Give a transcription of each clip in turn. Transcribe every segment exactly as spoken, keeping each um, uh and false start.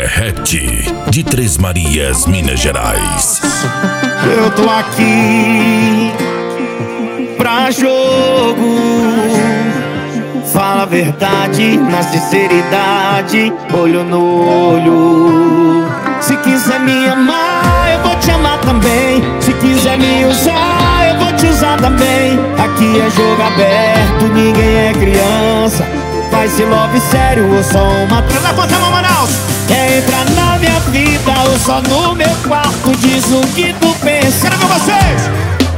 Derrete, de Três Marias, Minas Gerais. Eu tô aqui pra jogo. Fala a verdade, na sinceridade, olho no olho. Se quiser me amar, eu vou te amar também. Se quiser me usar, eu vou te usar também. Aqui é jogo aberto, ninguém é criança. Vai ser love sério ou só uma... Levanta a mão, Manaus! Quer entrar na minha vida ou só no meu quarto? Diz o que tu pensa. Quero ver vocês!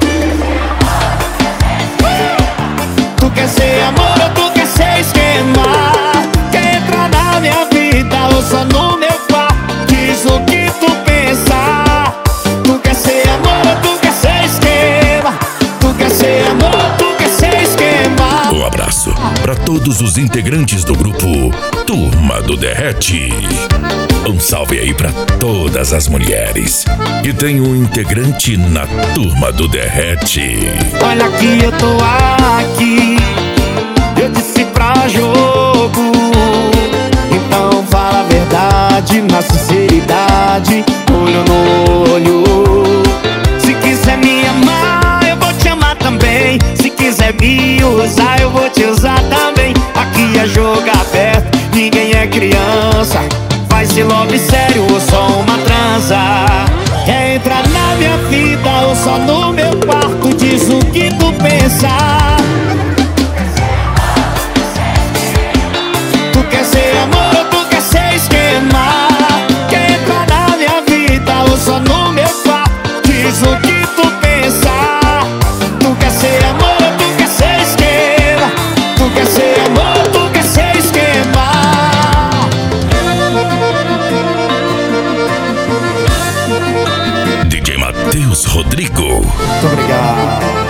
Tu quer ser amor ou tu quer ser esquema? Quer entrar na minha vida ou só no meu quarto? Diz o que tu pensa. Tu quer ser amor ou tu quer ser esquema? Tu quer ser amor ou tu quer ser esquema? Um abraço para todos os integrantes do grupo Turma do Derrete. Um salve aí para todas as mulheres que tem um integrante na Turma do Derrete. Olha que eu tô aqui, eu disse pra jogo. Então fala a verdade, na sinceridade, olho no olho. Se quiser me amar, eu vou te amar também. Se quiser me usar, eu vou te usar também. Aqui é jogo aberto, ninguém é criança. Vai ser love sério ou só uma transa? Quer entrar na minha vida ou só no meu quarto? Diz o que tu pensa. Tu quer ser amor ou tu quer ser esquema? Quer entrar na minha vida ou só no meu quarto? Diz o que tu pensa. Tu quer ser amor ou tu quer ser esquema? Tu quer ser amor ou tu quer ser esquema? D J Matheus Rodrigo. Muito obrigado.